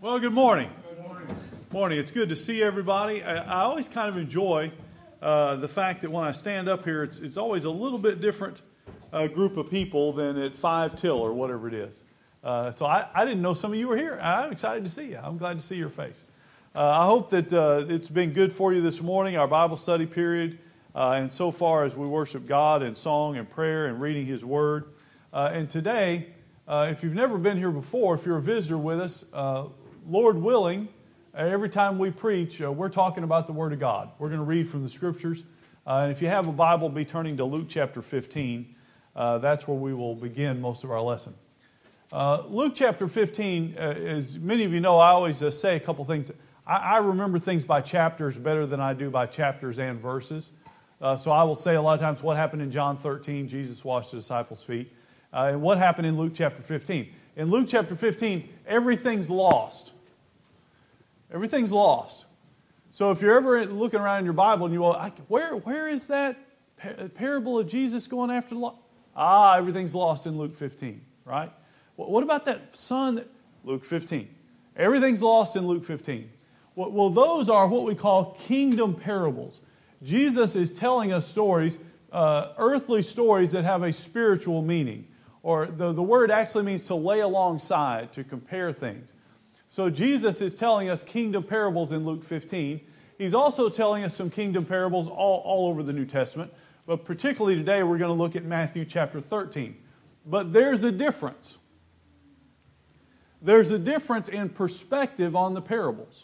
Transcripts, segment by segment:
Well, good morning. Morning. It's good to see everybody. I always kind of enjoy the fact that when I stand up here, it's always a little bit different group of people than at 5 till or whatever it is. So I didn't know some of you were here. I'm excited to see you. I'm glad to see your face. I hope that it's been good for you this morning, our Bible study period, and so far as we worship God in song and prayer and reading His Word. And today, if you've never been here before, if you're a visitor with us, Lord willing, every time we preach, we're talking about the Word of God. We're going to read from the Scriptures. And if you have a Bible, be turning to Luke chapter 15. That's where we will begin most of our lesson. Luke chapter 15, as many of you know, I always say a couple things. I remember things by chapters better than I do by chapters and verses. So I will say a lot of times what happened in John 13, Jesus washed the disciples' feet, and what happened in Luke chapter 15. In Luke chapter 15, everything's lost. Everything's lost. So if you're ever looking around in your Bible and you go, where is that parable of Jesus going after the lost? Everything's lost in Luke 15, right? What about that son? Luke 15. Everything's lost in Luke 15. Well, those are what we call kingdom parables. Jesus is telling us stories, earthly stories that have a spiritual meaning. Or the word actually means to lay alongside, to compare things. So Jesus is telling us kingdom parables in Luke 15. He's also telling us some kingdom parables all over the New Testament. But particularly today we're going to look at Matthew chapter 13. But there's a difference. There's a difference in perspective on the parables.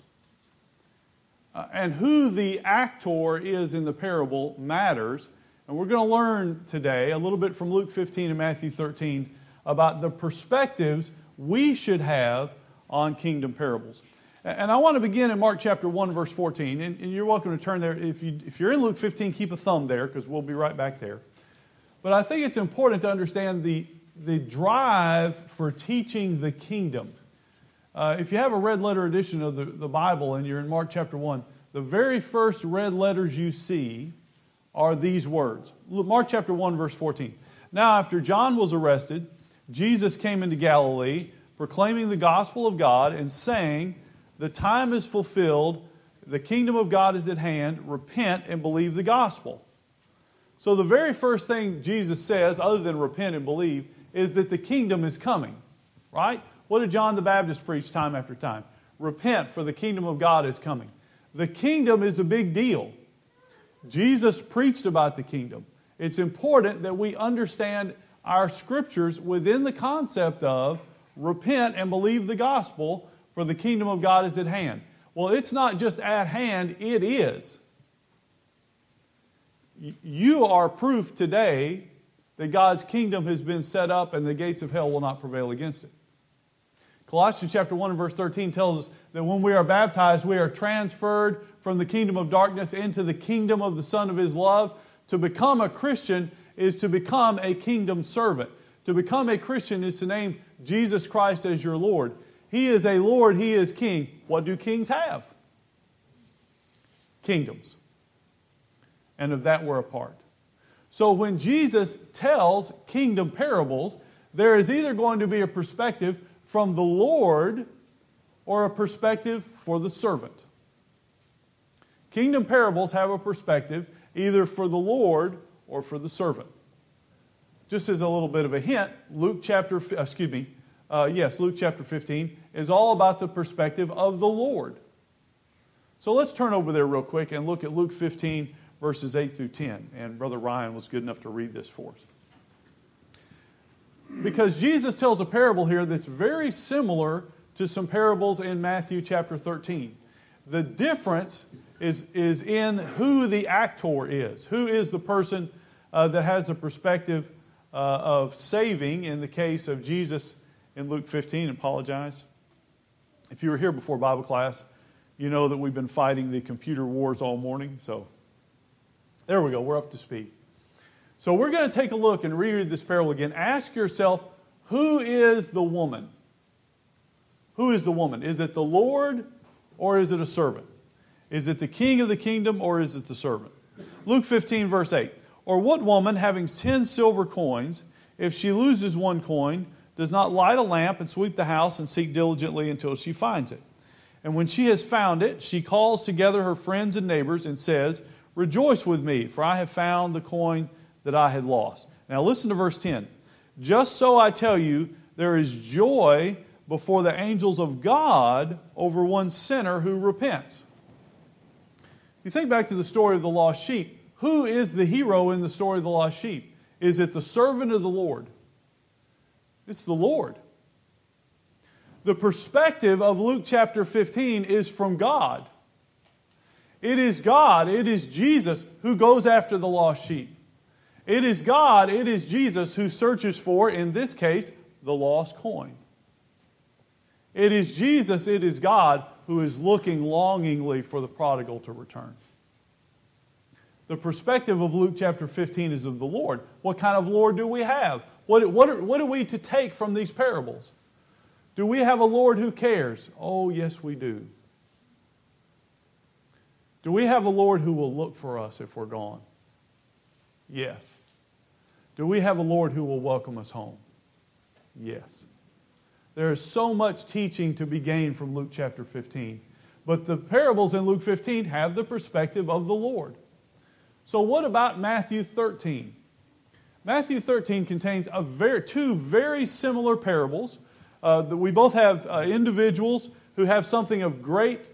And who the actor is in the parable matters. And we're going to learn today a little bit from Luke 15 and Matthew 13 about the perspectives we should have on kingdom parables. And I want to begin in Mark chapter 1, verse 14. And you're welcome to turn there. If you're in Luke 15, keep a thumb there because we'll be right back there. But I think it's important to understand the drive for teaching the kingdom. If you have a red letter edition of the Bible and you're in Mark chapter 1, the very first red letters you see are these words. Mark chapter 1, verse 14. Now after John was arrested, Jesus came into Galilee, proclaiming the gospel of God and saying, the time is fulfilled, the kingdom of God is at hand, repent and believe the gospel. So the very first thing Jesus says, other than repent and believe, is that the kingdom is coming. Right? What did John the Baptist preach time after time? Repent, for the kingdom of God is coming. The kingdom is a big deal. Jesus preached about the kingdom. It's important that we understand our scriptures within the concept of repent and believe the gospel, for the kingdom of God is at hand. Well, it's not just at hand, it is. You are proof today that God's kingdom has been set up and the gates of hell will not prevail against it. Colossians chapter 1 and verse 13 tells us that when we are baptized, we are transferred from the kingdom of darkness into the kingdom of the Son of His love. To become a Christian is to become a kingdom servant. To become a Christian is to name Jesus Christ as your Lord. He is a Lord, He is King. What do kings have? Kingdoms. And of that we're a part. So when Jesus tells kingdom parables, there is either going to be a perspective from the Lord or a perspective for the servant. Kingdom parables have a perspective either for the Lord or for the servant. Just as a little bit of a hint, Luke chapter 15 is all about the perspective of the Lord. So let's turn over there real quick and look at Luke 15 verses 8 through 10. And Brother Ryan was good enough to read this for us. Because Jesus tells a parable here that's very similar to some parables in Matthew chapter 13. The difference is in who the actor is. Who is the person that has the perspective of saving in the case of Jesus in Luke 15. Apologize. If you were here before Bible class, you know that we've been fighting the computer wars all morning. So there we go. We're up to speed. So we're going to take a look and reread this parable again. Ask yourself, who is the woman? Who is the woman? Is it the Lord or is it a servant? Is it the king of the kingdom or is it the servant? Luke 15 verse 8. Or what woman having 10 silver coins, if she loses one coin, does not light a lamp and sweep the house and seek diligently until she finds it? And when she has found it, she calls together her friends and neighbors and says, "Rejoice with me, for I have found the coin that I had lost." Now listen to verse 10. "Just so I tell you, there is joy before the angels of God over one sinner who repents." You think back to the story of the lost sheep. Who is the hero in the story of the lost sheep? Is it the servant of the Lord? It's the Lord. The perspective of Luke chapter 15 is from God. It is God, it is Jesus who goes after the lost sheep. It is God, it is Jesus who searches for, in this case, the lost coin. It is Jesus, it is God who is looking longingly for the prodigal to return. The perspective of Luke chapter 15 is of the Lord. What kind of Lord do we have? What are we to take from these parables? Do we have a Lord who cares? Oh, yes, we do. Do we have a Lord who will look for us if we're gone? Yes. Do we have a Lord who will welcome us home? Yes. There is so much teaching to be gained from Luke chapter 15. But the parables in Luke 15 have the perspective of the Lord. So what about Matthew 13? Matthew 13 contains two very similar parables. We both have individuals who have something of great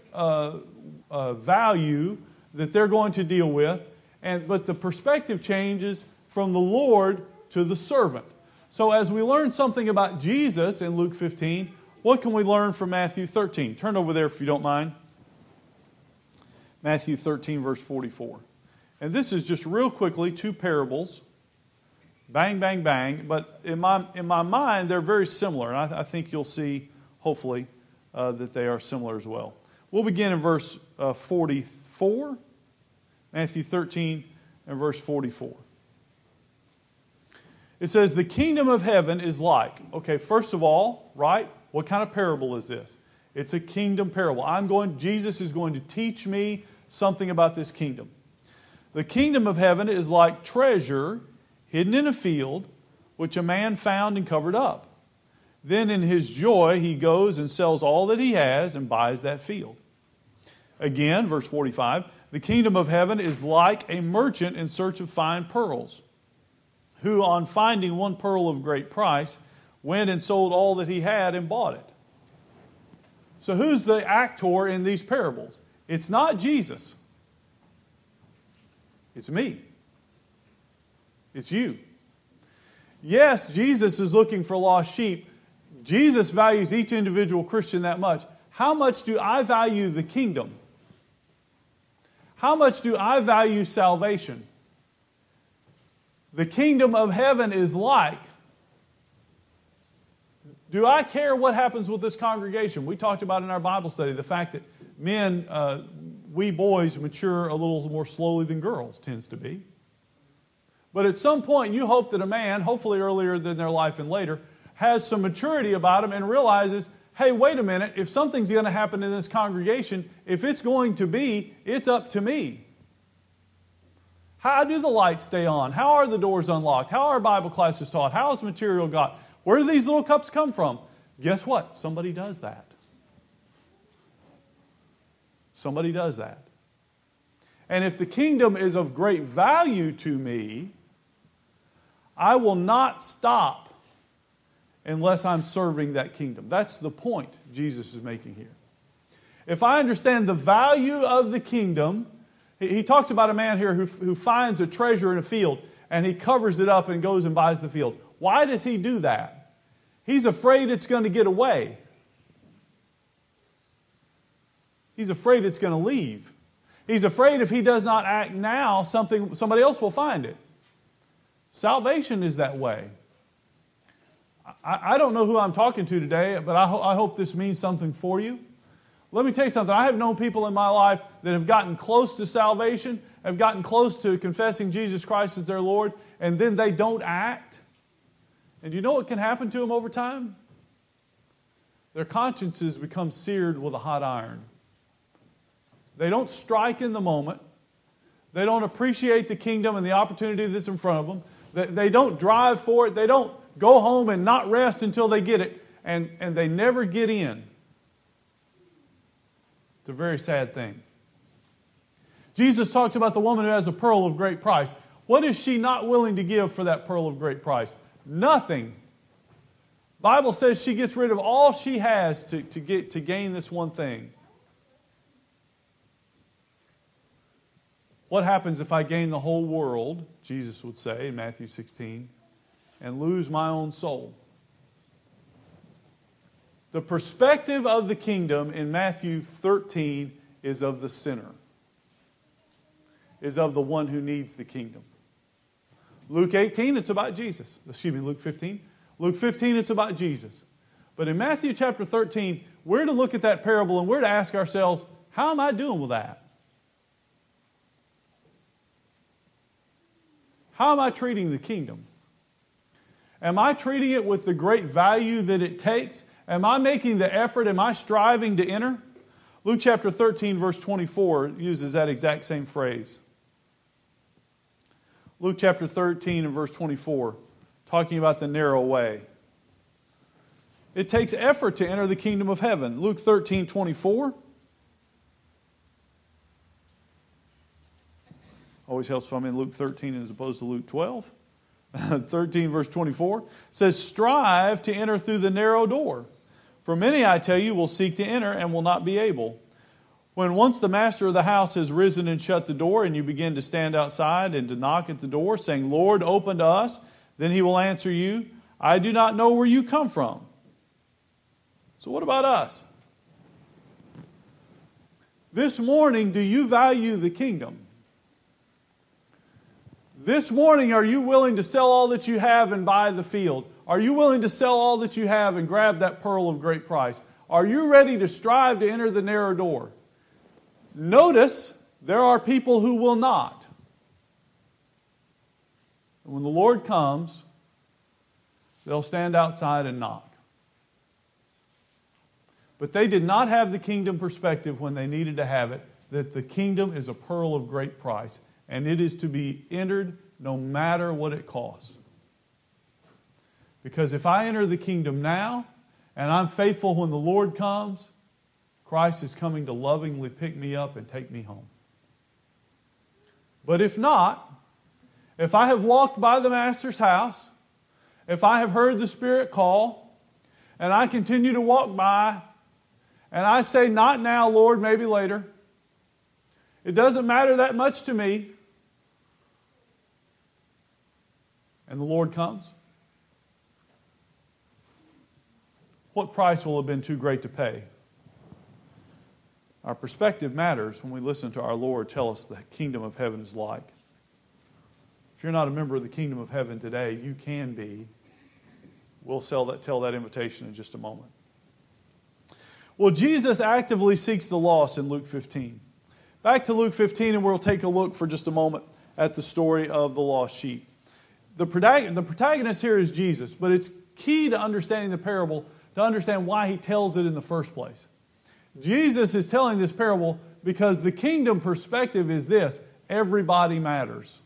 value that they're going to deal with. But the perspective changes from the Lord to the servant. So as we learn something about Jesus in Luke 15, what can we learn from Matthew 13? Turn over there if you don't mind. Matthew 13, verse 44. And this is just real quickly two parables. Bang, bang, bang. But in my mind, they're very similar. And I think you'll see, hopefully, that they are similar as well. We'll begin in verse 44. Matthew 13 and verse 44. It says, "The kingdom of heaven is like." Okay, first of all, right? What kind of parable is this? It's a kingdom parable. Jesus is going to teach me something about this kingdom. "The kingdom of heaven is like treasure hidden in a field, which a man found and covered up. Then in his joy he goes and sells all that he has and buys that field." Again, verse 45, "The kingdom of heaven is like a merchant in search of fine pearls, who on finding one pearl of great price went and sold all that he had and bought it." So who's the actor in these parables? It's not Jesus. It's me. It's you. Yes, Jesus is looking for lost sheep. Jesus values each individual Christian that much. How much do I value the kingdom? How much do I value salvation? The kingdom of heaven is like. Do I care what happens with this congregation? We talked about in our Bible study the fact that men, we boys mature a little more slowly than girls tends to be. But at some point you hope that a man, hopefully earlier than their life and later, has some maturity about him and realizes, hey, wait a minute, if something's going to happen in this congregation, if it's going to be, it's up to me. How do the lights stay on? How are the doors unlocked? How are Bible classes taught? How is material got? Where do these little cups come from? Guess what? Somebody does that. Somebody does that. And if the kingdom is of great value to me, I will not stop unless I'm serving that kingdom. That's the point Jesus is making here. If I understand the value of the kingdom, he talks about a man here who finds a treasure in a field and he covers it up and goes and buys the field. Why does he do that? He's afraid it's going to get away. He's afraid it's going to leave. He's afraid if he does not act now, somebody else will find it. Salvation is that way. I don't know who I'm talking to today, but I hope this means something for you. Let me tell you something. I have known people in my life that have gotten close to salvation, have gotten close to confessing Jesus Christ as their Lord, and then they don't act. And you know what can happen to them over time? Their consciences become seared with a hot iron. They don't strike in the moment. They don't appreciate the kingdom and the opportunity that's in front of them. They don't drive for it. They don't go home and not rest until they get it. And they never get in. It's a very sad thing. Jesus talks about the woman who has a pearl of great price. What is she not willing to give for that pearl of great price? Nothing. The Bible says she gets rid of all she has to gain this one thing. What happens if I gain the whole world, Jesus would say in Matthew 16, and lose my own soul? The perspective of the kingdom in Matthew 13 is of the sinner, is of the one who needs the kingdom. Luke 18, it's about Jesus. Luke 15. Luke 15, it's about Jesus. But in Matthew chapter 13, we're to look at that parable and we're to ask ourselves, how am I doing with that? How am I treating the kingdom? Am I treating it with the great value that it takes? Am I making the effort? Am I striving to enter? Luke chapter 13, verse 24 uses that exact same phrase. Luke chapter 13 and verse 24, talking about the narrow way. It takes effort to enter the kingdom of heaven. Luke 13, 24. Always helps if I'm in Luke 13 as opposed to Luke 12. 13 verse 24 says, strive to enter through the narrow door. For many, I tell you, will seek to enter and will not be able. When once the master of the house has risen and shut the door, and you begin to stand outside and to knock at the door, saying, Lord, open to us, then he will answer you, I do not know where you come from. So what about us? This morning, do you value the kingdom? This morning, are you willing to sell all that you have and buy the field? Are you willing to sell all that you have and grab that pearl of great price? Are you ready to strive to enter the narrow door? Notice, there are people who will not. And when the Lord comes, they'll stand outside and knock. But they did not have the kingdom perspective when they needed to have it, that the kingdom is a pearl of great price, and it is to be entered no matter what it costs. Because if I enter the kingdom now, and I'm faithful when the Lord comes, Christ is coming to lovingly pick me up and take me home. But if not, if I have walked by the Master's house, if I have heard the Spirit call, and I continue to walk by, and I say, not now, Lord, maybe later, it doesn't matter that much to me, and the Lord comes, what price will have been too great to pay? Our perspective matters when we listen to our Lord tell us the kingdom of heaven is like. If you're not a member of the kingdom of heaven today, you can be. We'll tell that invitation in just a moment. Well, Jesus actively seeks the lost in Luke 15. Back to Luke 15, and we'll take a look for just a moment at the story of the lost sheep. The protagonist here is Jesus, but it's key to understanding the parable to understand why he tells it in the first place. Jesus is telling this parable because the kingdom perspective is this: everybody matters.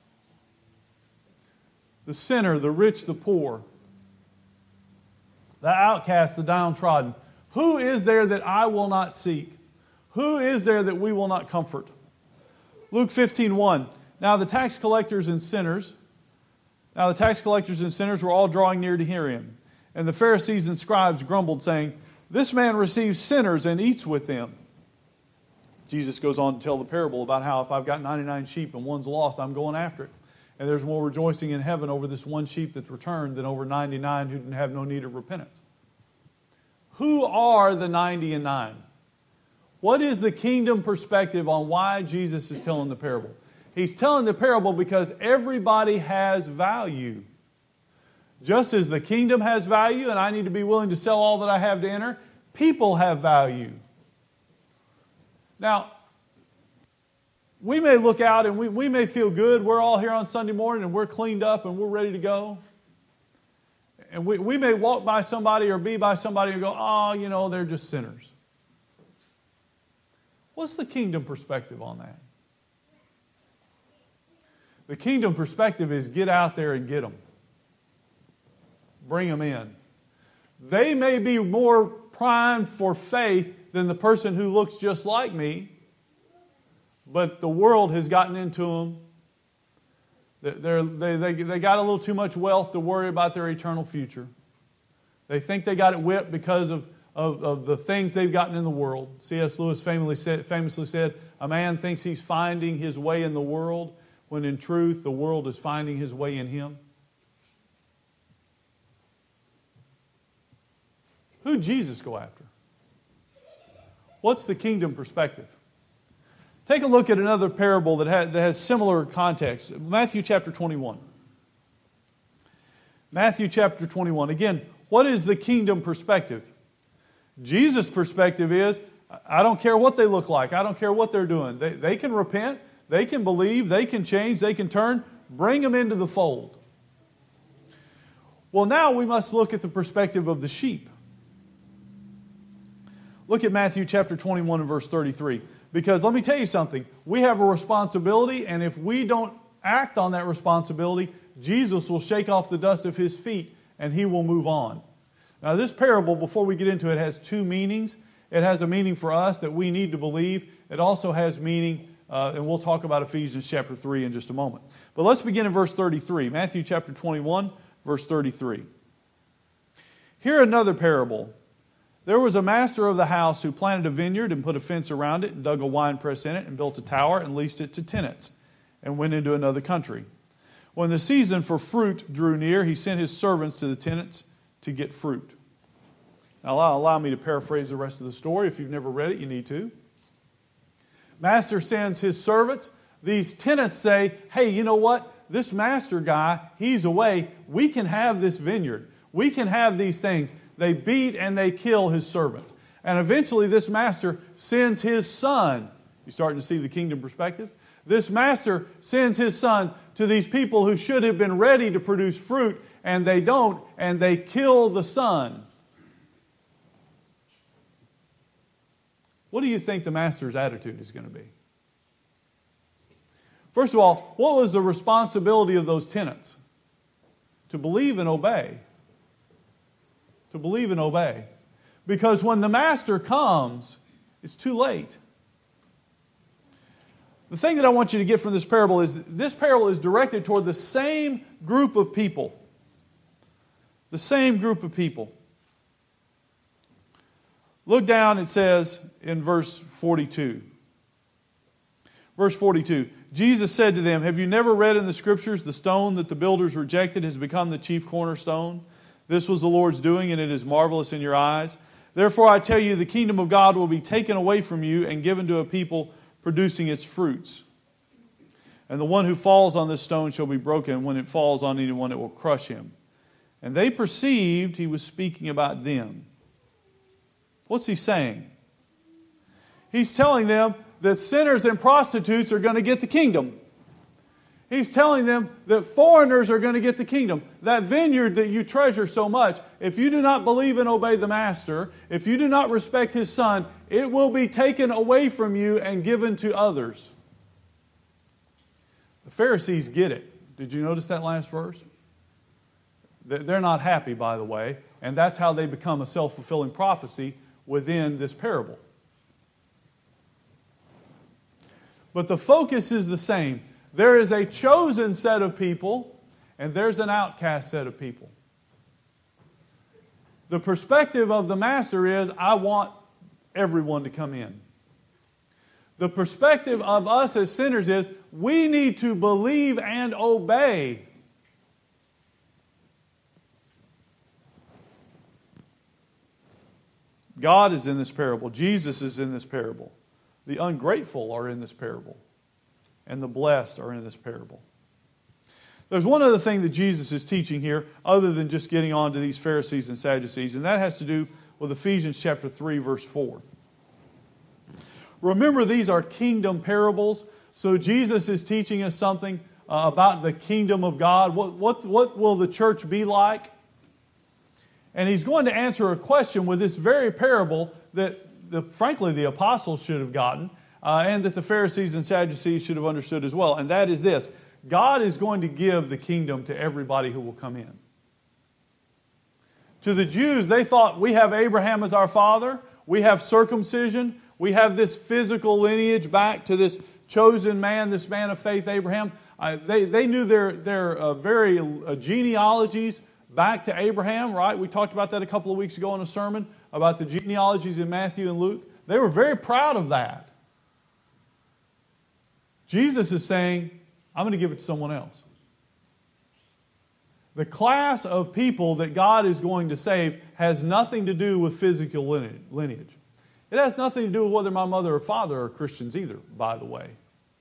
The sinner, the rich, the poor, the outcast, the downtrodden. Who is there that I will not seek? Who is there that we will not comfort? Luke 15:1. Now the tax collectors and sinners were all drawing near to hear him. And the Pharisees and scribes grumbled, saying, This man receives sinners and eats with them. Jesus goes on to tell the parable about how if I've got 99 sheep and one's lost, I'm going after it. And there's more rejoicing in heaven over this one sheep that's returned than over 99 who have no need of repentance. Who are the 90 and 9? What is the kingdom perspective on why Jesus is telling the parable? He's telling the parable because everybody has value. Just as the kingdom has value and I need to be willing to sell all that I have to enter, people have value. Now, we may look out and we may feel good. We're all here on Sunday morning and we're cleaned up and we're ready to go. And we may walk by somebody or be by somebody and go, they're just sinners. What's the kingdom perspective on that? The kingdom perspective is get out there and get them. Bring them in. They may be more primed for faith than the person who looks just like me, but the world has gotten into them. They got a little too much wealth to worry about their eternal future. They think they got it whipped because of the things they've gotten in the world. C.S. Lewis famously said, a man thinks he's finding his way in the world, when in truth the world is finding his way in him. Who'd Jesus go after? What's the kingdom perspective? Take a look at another parable that has similar context. Matthew chapter 21. Matthew chapter 21. Again, what is the kingdom perspective? Jesus' perspective is, I don't care what they look like. I don't care what they're doing. They can repent. They can believe. They can change. They can turn. Bring them into the fold. Well, now we must look at the perspective of the sheep. Look at Matthew chapter 21 and verse 33. Because let me tell you something. We have a responsibility, and if we don't act on that responsibility, Jesus will shake off the dust of His feet, and He will move on. Now, this parable, before we get into it, has two meanings. It has a meaning for us that we need to believe. It also has meaning, and we'll talk about Ephesians chapter 3 in just a moment. But let's begin in verse 33. Matthew chapter 21, verse 33. Hear another parable. There was a master of the house who planted a vineyard and put a fence around it and dug a winepress in it and built a tower and leased it to tenants and went into another country. When the season for fruit drew near, he sent his servants to the tenants to get fruit. Now, allow me to paraphrase the rest of the story. If you've never read it, you need to. Master sends his servants. These tenants say, hey, you know what? This master guy, he's away. We can have this vineyard. We can have these things. They beat and they kill his servants. And eventually this master sends his son. You starting to see the kingdom perspective? This master sends his son to these people who should have been ready to produce fruit, and they don't, and they kill the son. What do you think the master's attitude is going to be? First of all, what was the responsibility of those tenants? To believe and obey. To believe and obey. Because when the master comes, it's too late. The thing that I want you to get from this parable is directed toward the same group of people. The same group of people. Look down, it says in verse 42. Verse 42. Jesus said to them, have you never read in the Scriptures, the stone that the builders rejected has become the chief cornerstone? This was the Lord's doing, and it is marvelous in your eyes. Therefore I tell you, the kingdom of God will be taken away from you and given to a people producing its fruits. And the one who falls on this stone shall be broken. When it falls on anyone, it will crush him. And they perceived he was speaking about them. What's he saying? He's telling them that sinners and prostitutes are going to get the kingdom. He's telling them that foreigners are going to get the kingdom. That vineyard that you treasure so much, if you do not believe and obey the master, if you do not respect his son, it will be taken away from you and given to others. The Pharisees get it. Did you notice that last verse? They're not happy, by the way, and that's how they become a self-fulfilling prophecy within this parable. But the focus is the same. There is a chosen set of people, and there's an outcast set of people. The perspective of the master is, I want everyone to come in. The perspective of us as sinners is, we need to believe and obey. God is in this parable. Jesus is in this parable. The ungrateful are in this parable. And the blessed are in this parable. There's one other thing that Jesus is teaching here, other than just getting on to these Pharisees and Sadducees, and that has to do with Ephesians chapter 3, verse 4. Remember, these are kingdom parables, so Jesus is teaching us something about the kingdom of God. What will the church be like? And he's going to answer a question with this very parable that, frankly, the apostles should have gotten. And that the Pharisees and Sadducees should have understood as well. And that is this. God is going to give the kingdom to everybody who will come in. To the Jews, they thought, we have Abraham as our father. We have circumcision. We have this physical lineage back to this chosen man, this man of faith, Abraham. They knew their very genealogies back to Abraham, right? We talked about that a couple of weeks ago in a sermon about the genealogies in Matthew and Luke. They were very proud of that. Jesus is saying, I'm going to give it to someone else. The class of people that God is going to save has nothing to do with physical lineage. It has nothing to do with whether my mother or father are Christians either, by the way.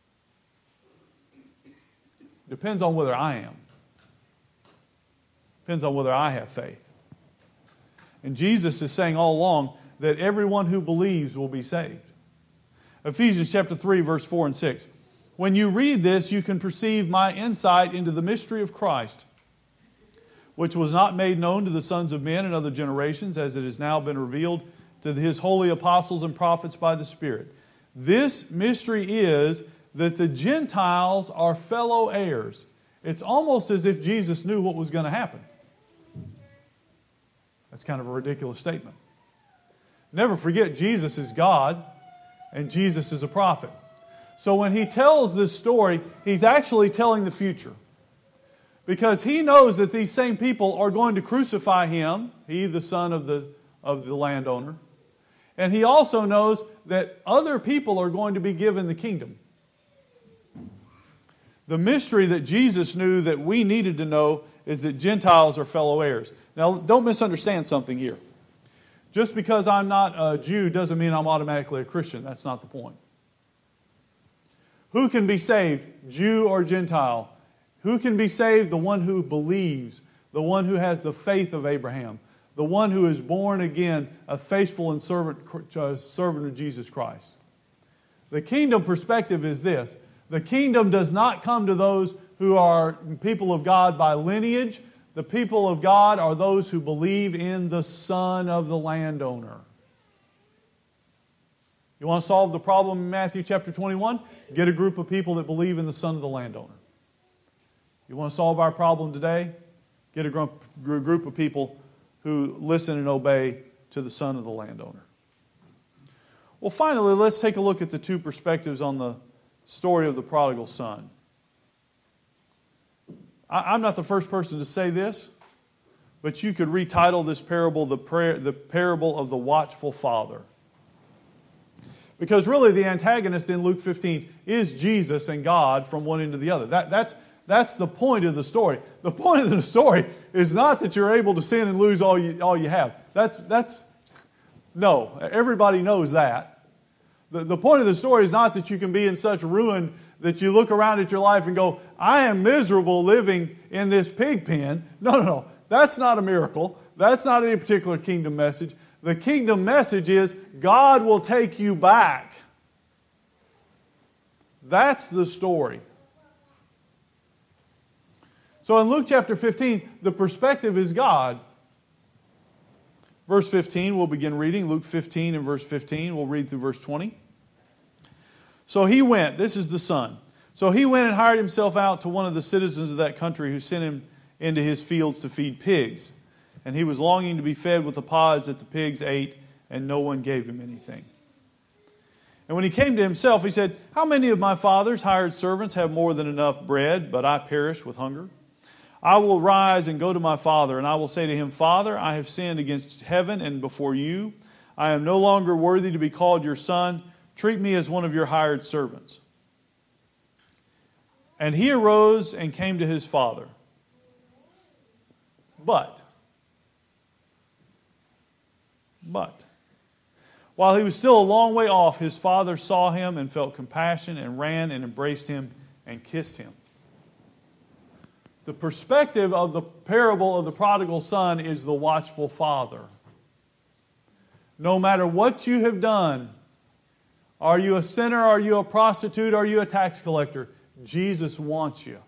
Depends on whether I am. Depends on whether I have faith. And Jesus is saying all along that everyone who believes will be saved. Ephesians chapter 3, verse 4 and 6. When you read this, you can perceive my insight into the mystery of Christ, which was not made known to the sons of men in other generations, as it has now been revealed to His holy apostles and prophets by the Spirit. This mystery is that the Gentiles are fellow heirs. It's almost as if Jesus knew what was going to happen. That's kind of a ridiculous statement. Never forget, Jesus is God and Jesus is a prophet. So when He tells this story, He's actually telling the future. Because He knows that these same people are going to crucify Him, He, the son of the landowner. And He also knows that other people are going to be given the kingdom. The mystery that Jesus knew that we needed to know is that Gentiles are fellow heirs. Now, don't misunderstand something here. Just because I'm not a Jew doesn't mean I'm automatically a Christian. That's not the point. Who can be saved, Jew or Gentile? Who can be saved? The one who believes, the one who has the faith of Abraham, the one who is born again, a faithful and servant of Jesus Christ. The kingdom perspective is this. The kingdom does not come to those who are people of God by lineage. The people of God are those who believe in the son of the landowner. You want to solve the problem in Matthew chapter 21? Get a group of people that believe in the son of the landowner. You want to solve our problem today? Get a group of people who listen and obey to the son of the landowner. Well, finally, let's take a look at the two perspectives on the story of the prodigal son. I'm not the first person to say this, but you could retitle this parable the parable of the watchful father. Because really the antagonist in Luke 15 is Jesus and God from one end to the other. That's the point of the story. The point of the story is not that you're able to sin and lose all you have. No, everybody knows that. The point of the story is not that you can be in such ruin that you look around at your life and go, I am miserable living in this pig pen. No. That's not a miracle. That's not any particular kingdom message. The kingdom message is God will take you back. That's the story. So in Luke chapter 15, the perspective is God. Verse 15, we'll begin reading. Luke 15 and verse 15. We'll read through verse 20. So he went, this is the son. So he went and hired himself out to one of the citizens of that country who sent him into his fields to feed pigs. And he was longing to be fed with the pods that the pigs ate, and no one gave him anything. And when he came to himself, he said, how many of my father's hired servants have more than enough bread, but I perish with hunger? I will rise and go to my father, and I will say to him, Father, I have sinned against heaven and before you. I am no longer worthy to be called your son. Treat me as one of your hired servants. And he arose and came to his father. But, while he was still a long way off, his father saw him and felt compassion and ran and embraced him and kissed him. The perspective of the parable of the prodigal son is the watchful father. No matter what you have done, are you a sinner, are you a prostitute, are you a tax collector? Jesus wants you.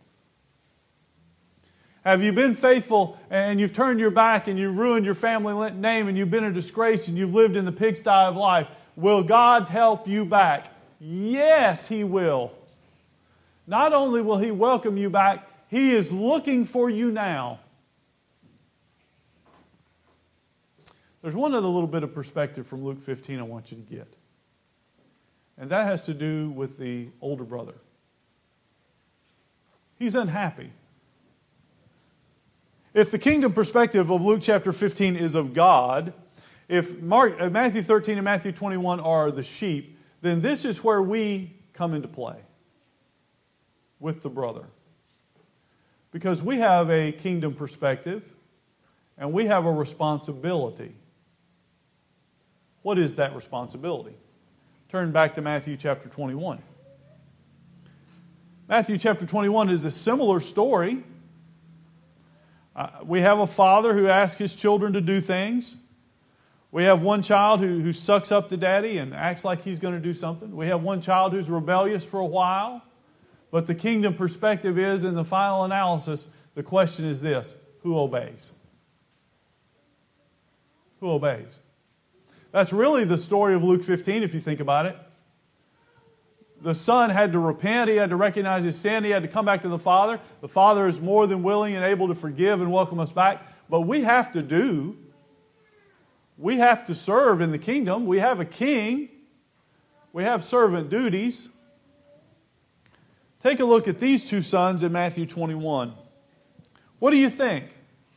Have you been faithful and you've turned your back and you've ruined your family name and you've been a disgrace and you've lived in the pigsty of life? Will God help you back? Yes, He will. Not only will He welcome you back, He is looking for you now. There's one other little bit of perspective from Luke 15 I want you to get. And that has to do with the older brother. He's unhappy. If the kingdom perspective of Luke chapter 15 is of God, if Matthew 13 and Matthew 21 are the sheep, then this is where we come into play with the brother. Because we have a kingdom perspective and we have a responsibility. What is that responsibility? Turn back to Matthew chapter 21. Matthew chapter 21 is a similar story. We have a father who asks his children to do things. We have one child who sucks up to daddy and acts like he's going to do something. We have one child who's rebellious for a while. But the kingdom perspective is, in the final analysis, the question is this: who obeys? Who obeys? That's really the story of Luke 15, if you think about it. The son had to repent. He had to recognize his sin. He had to come back to the Father. The Father is more than willing and able to forgive and welcome us back. But we have to serve in the kingdom. We have a king. We have servant duties. Take a look at these two sons in Matthew 21. What do you think?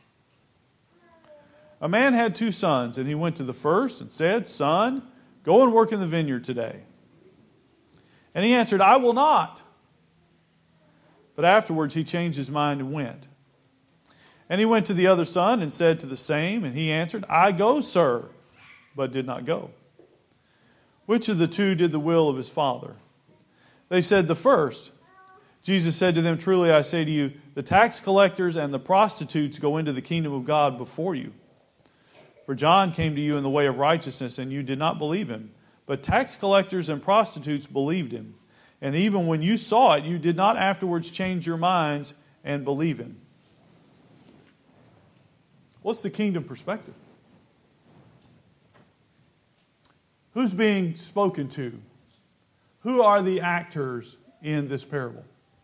A man had two sons, and he went to the first and said, "Son, go and work in the vineyard today." And he answered, "I will not." But afterwards he changed his mind and went. And he went to the other son and said to the same, and he answered, "I go, sir," but did not go. Which of the two did the will of his father? They said, "The first." Jesus said to them, "Truly I say to you, the tax collectors and the prostitutes go into the kingdom of God before you. For John came to you in the way of righteousness, and you did not believe him. But tax collectors and prostitutes believed him. And even when you saw it, you did not afterwards change your minds and believe him." What's the kingdom perspective? Who's being spoken to? Who are the actors in this parable?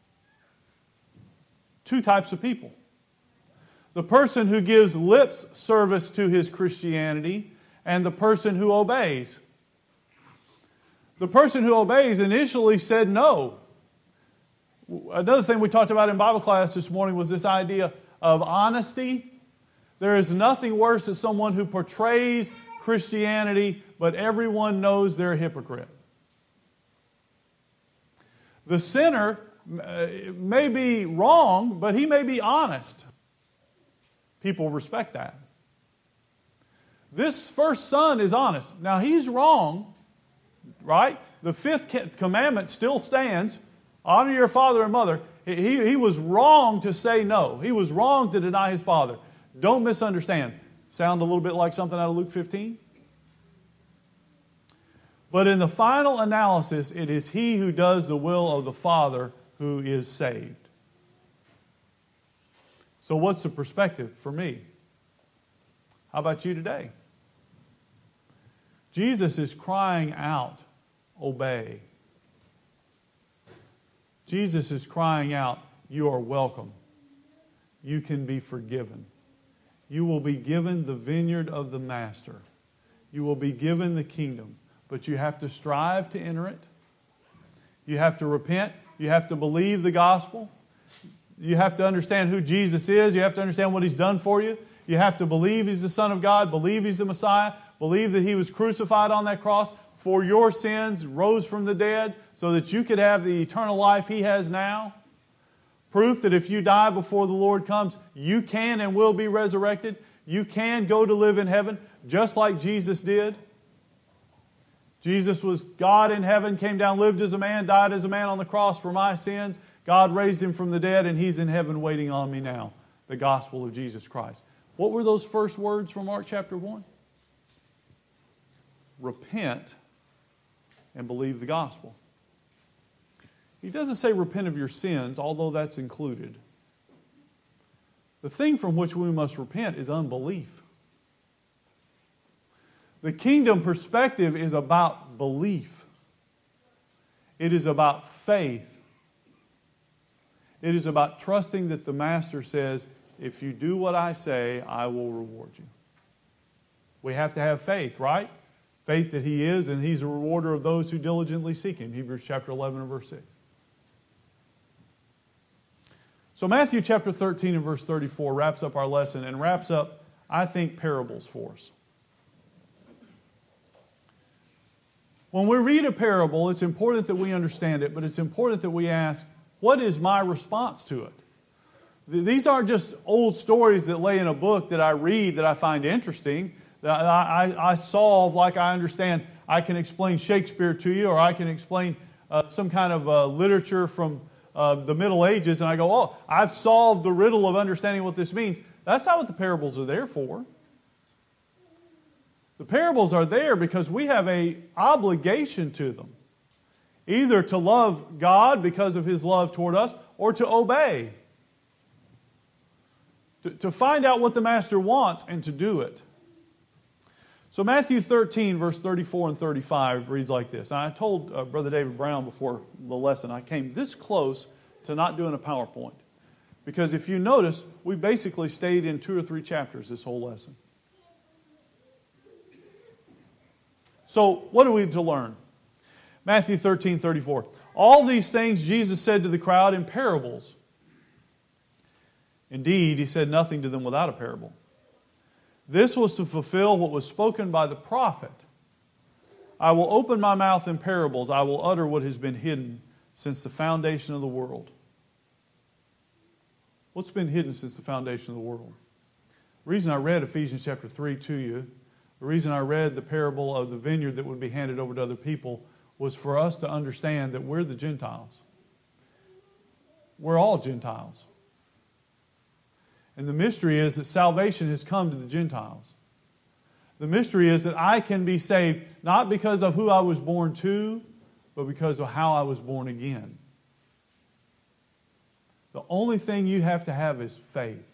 Two types of people. The person who gives lip service to his Christianity and the person who obeys. The person who obeys initially said no. Another thing we talked about in Bible class this morning was this idea of honesty. There is nothing worse than someone who portrays Christianity, but everyone knows they're a hypocrite. The sinner may be wrong, but he may be honest. People respect that. This first son is honest. Now he's wrong, right? The fifth commandment still stands. Honor your father and mother. He was wrong to say no. He was wrong to deny his father. Don't misunderstand. Sound a little bit like something out of Luke 15? But in the final analysis, it is he who does the will of the Father who is saved. So what's the perspective for me? How about you today? Jesus is crying out, obey. Jesus is crying out, you are welcome. You can be forgiven. You will be given the vineyard of the Master. You will be given the kingdom. But you have to strive to enter it. You have to repent. You have to believe the gospel. You have to understand who Jesus is. You have to understand what He's done for you. You have to believe He's the Son of God. Believe He's the Messiah. Believe that He was crucified on that cross for your sins, rose from the dead, so that you could have the eternal life He has now. Proof that if you die before the Lord comes, you can and will be resurrected. You can go to live in heaven, just like Jesus did. Jesus was God in heaven, came down, lived as a man, died as a man on the cross for my sins. God raised Him from the dead, and He's in heaven waiting on me now. The gospel of Jesus Christ. What were those first words from Mark chapter 1? Repent and believe the gospel. He doesn't say repent of your sins, although that's included. The thing from which we must repent is unbelief. The kingdom perspective is about belief. It is about faith. It is about trusting that the Master says, if you do what I say, I will reward you. We have to have faith, right? Faith that He is, and He's a rewarder of those who diligently seek Him. Hebrews chapter 11 and verse 6. So Matthew chapter 13 and verse 34 wraps up our lesson and wraps up, I think, parables for us. When we read a parable, it's important that we understand it, but it's important that we ask, what is my response to it? These aren't just old stories that lay in a book that I read that I find interesting, that I solve like I understand. I can explain Shakespeare to you, or I can explain some kind of literature from the Middle Ages, and I go, oh, I've solved the riddle of understanding what this means. That's not what the parables are there for. The parables are there because we have an obligation to them. Either to love God because of His love toward us, or to obey. To find out what the Master wants and to do it. So Matthew 13, verse 34 and 35 reads like this. And I told Brother David Brown before the lesson, I came this close to not doing a PowerPoint. Because if you notice, we basically stayed in 2 or 3 chapters this whole lesson. So what are we to learn? Matthew 13, 34. All these things Jesus said to the crowd in parables. Indeed, He said nothing to them without a parable. This was to fulfill what was spoken by the prophet. I will open my mouth in parables. I will utter what has been hidden since the foundation of the world. What's been hidden since the foundation of the world? The reason I read Ephesians chapter 3 to you, the reason I read the parable of the vineyard that would be handed over to other people, was for us to understand that we're the Gentiles. We're all Gentiles. And the mystery is that salvation has come to the Gentiles. The mystery is that I can be saved not because of who I was born to, but because of how I was born again. The only thing you have to have is faith.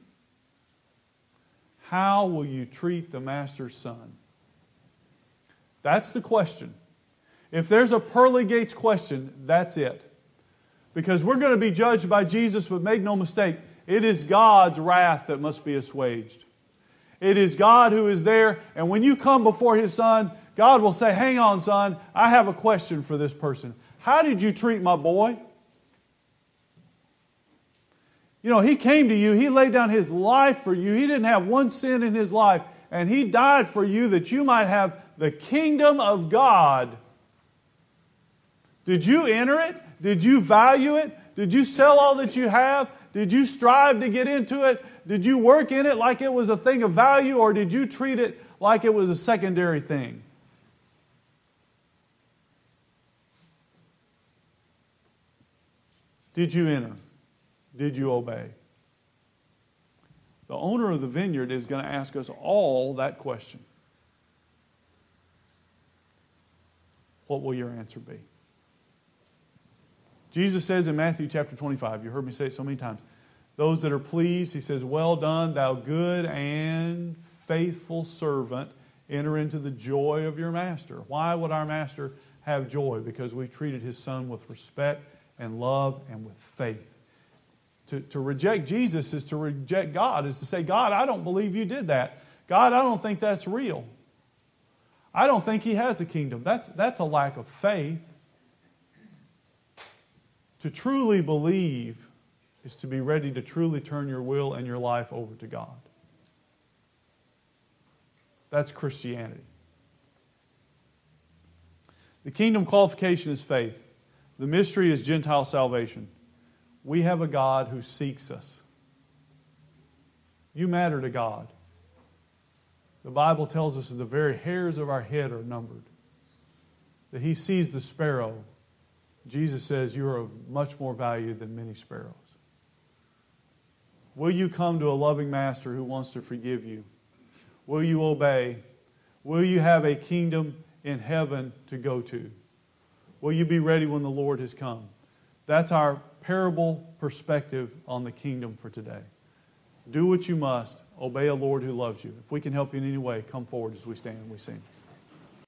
How will you treat the Master's Son? That's the question. If there's a pearly gates question, that's it. Because we're going to be judged by Jesus, but make no mistake, it is God's wrath that must be assuaged. It is God who is there, and when you come before His Son, God will say, hang on, son, I have a question for this person. How did you treat my boy? You know, He came to you, He laid down His life for you. He didn't have one sin in His life, and He died for you that you might have the kingdom of God. Did you enter it? Did you value it? Did you sell all that you have? Did you strive to get into it? Did you work in it like it was a thing of value, or did you treat it like it was a secondary thing? Did you enter? Did you obey? The owner of the vineyard is going to ask us all that question. What will your answer be? Jesus says in Matthew chapter 25, you heard me say it so many times, those that are pleased, He says, well done, thou good and faithful servant, enter into the joy of your master. Why would our master have joy? Because we treated His Son with respect and love and with faith. To reject Jesus is to reject God, is to say, God, I don't believe you did that. God, I don't think that's real. I don't think He has a kingdom. That's a lack of faith. To truly believe is to be ready to truly turn your will and your life over to God. That's Christianity. The kingdom qualification is faith. The mystery is Gentile salvation. We have a God who seeks us. You matter to God. The Bible tells us that the very hairs of our head are numbered. That He sees the sparrow. Jesus says you are of much more value than many sparrows. Will you come to a loving Master who wants to forgive you? Will you obey? Will you have a kingdom in heaven to go to? Will you be ready when the Lord has come? That's our parable perspective on the kingdom for today. Do what you must. Obey a Lord who loves you. If we can help you in any way, come forward as we stand and we sing.